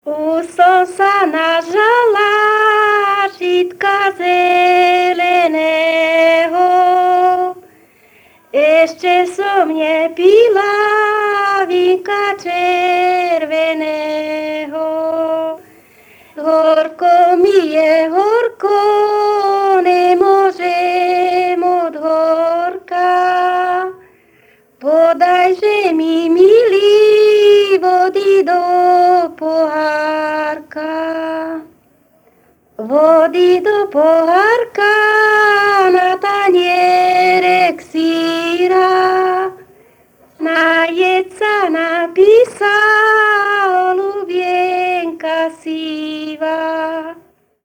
Už som sa nažala žitka zeleného, ešte som nepila vínka červeného. Horko mi je, horko, nemôžem od horka. Podajže mi, milý, vody do pohárka. Vody do pohárka.